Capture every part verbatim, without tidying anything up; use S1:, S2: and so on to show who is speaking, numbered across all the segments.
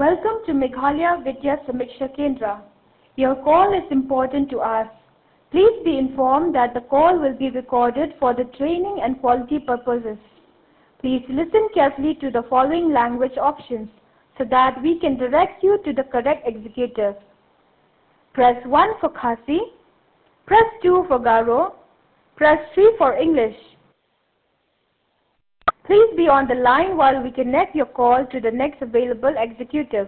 S1: Welcome to Meghalaya Vidya Samiksha Kendra. Your call is important to us. Please be informed that the call will be recorded for the training and quality purposes. Please listen carefully to the following language options so that we can direct you to the correct executive. Press one for Khasi, press two for Garo, press three for English. Please be on the line while we connect your call to the next available executive.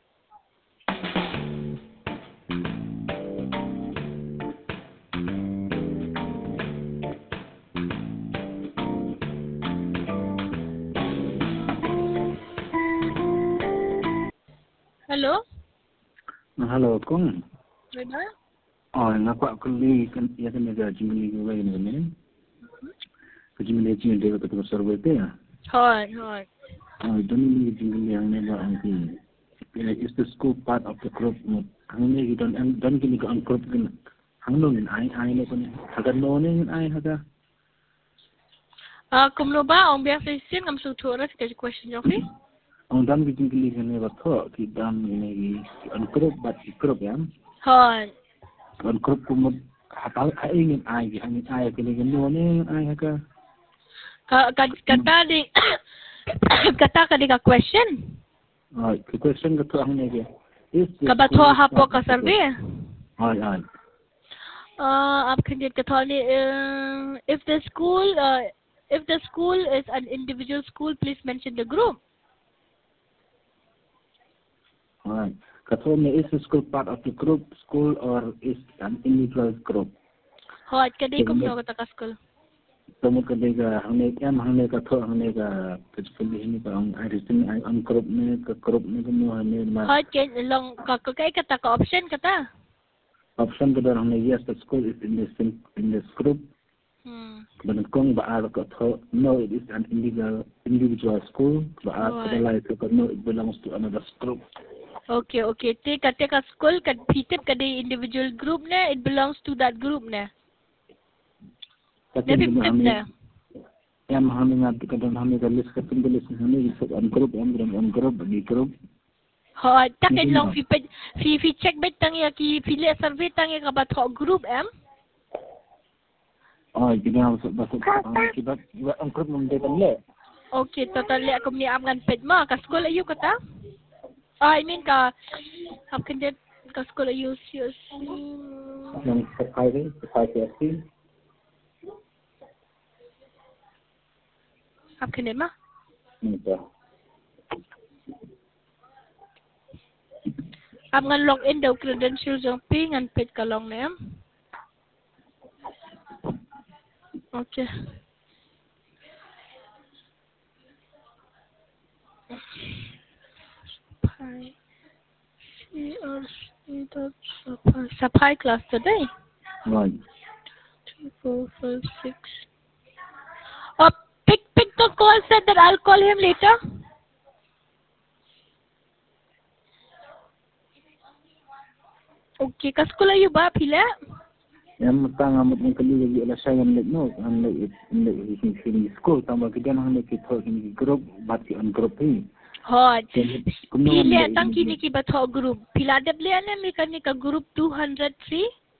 S2: Hello?
S3: Hello, Kung.
S2: Rena?
S3: Oh, nakuha ko li kan ya kan naga jimili ko ngayon ngayon. Ko jimili jimili dia ko survey pe ya.
S2: Hi, hi.
S3: Oh, doni jimili yang naga ang ki. Is the school part of the group? Ang ni don ang don kini ko ang group kan. Ang no ni ai ai no kan. Hagan no ni ai haga.
S2: Ah, como ba ang biya session ngam sutura sa question yo fi?
S3: Ang dan jimili kan naga tho ki dan ni ang group bat group yan.
S2: Hi.
S3: Ang group ko mo hatal kaingin ai ki hangin ai kini kan no ni ai haga.
S2: Ka kata di kata ka di ka question.
S3: Ay, cái question cái thằng này kìa.
S2: Ka ba tho hapo ka survey?
S3: Ay, ay.
S2: Uh, आप खंडित कथा ने uh, if the school uh, if the school is an individual school, please mention the group.
S3: Ay, kata ne is the school part of the group school or is an individual group?
S2: Hot kadai kum no kata ka school.
S3: Temu kadai ka hangne em hangne ka tho hangne ka kecil ini ka ang arisin ay ang group ne ka group ne kuno hangne ma.
S2: Hot ken long ka kai kata ka option kata.
S3: Option ka dar hangne yes the school is in this in this group.
S2: Hmm.
S3: Kemudian kong baal ka tho no it is an individual individual school baal ka lai ka no it belongs to another group.
S2: Okay, okay. Te kata ka school kat pitip kadai individual group ne it belongs to that group ne. Nabi pitip ne.
S3: Em hami ngat kadang hami ka list ka tinggal list hami isok an group em dalam an group bagi group.
S2: Ha, tak kan long fi fi fi check bet tang ya ki file survey tang ya ka ba tho group em.
S3: Oh, jadi masuk masuk kita buat an group mum depan le.
S2: Okay, total le aku ni am ngan pet ma ka school ayu kata. Ah, I mean ka am kan det ka school ayu serius.
S3: Yang sekai ni, sekai siasi.
S2: Am kan det ma?
S3: Mudah.
S2: Am ngan log in daw credentials yang pi ngan pet ka long ne. Okay. Supply. C R C dot supply. Supply class today.
S3: Right.
S2: Three, four, five, six. Oh, pick pick the call said that I'll call him later. Okay, ka school ayu ba pila?
S3: Yang matang amat yang kali lagi adalah saya yang nak no, yang nak nak ini school tambah kita nak nak kita ini group bati an group ni.
S2: Hot. Pila tang kini ki batho group. Pila de ble ane mi kan ni ka group two hundred three.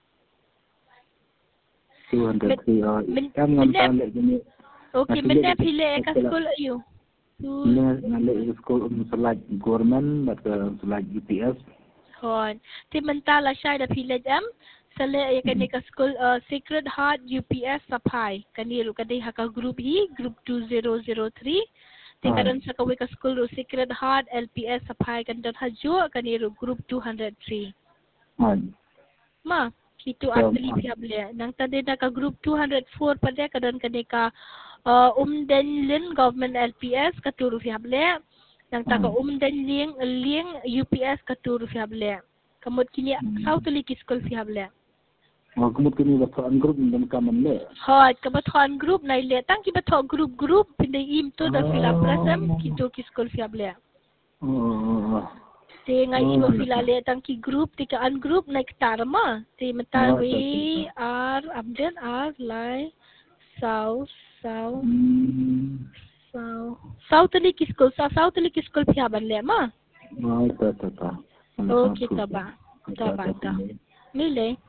S3: two hundred three ah. Kan ngam tan lek ni.
S2: Okay, mana pila ka school ayu?
S3: Ni ngalek school um selaj government atau selaj U P S.
S2: Hot. Ti mentala syai da pila jam. Sale ya kan ni ka school uh, Sacred Heart U P S Sapai. Kan ni lu kadai haka group hi group two zero zero three. Ti karon sa kawi ka school ru Sacred Heart L P S Sapai kan dan hajo kan ni ru group two hundred three.
S3: Ah.
S2: Ma, itu atli piable. Nang tadi na ka group two hundred four pada kadan kan ni ka uh, Umdenlin Government L P S katuru piable. Nang ta ka Umdenling Ling U P S katuru piable. Kamot kini South Lake School piable.
S3: Oh, kemudian kini batho group dan kaman le.
S2: Ha, kabathoan group na ile tang ki batho group group pinday im to da fila prasam kito ki school fiable.
S3: Oh.
S2: Te nga imo fila le tang ki group ti ka an group na tarma. Te matawi ar amden ar lai south south south south li ki school sa south li ki school fiable le ma.
S3: Oh, ta ta ta.
S2: Oh, kita ba. Ta ba ta. Mile.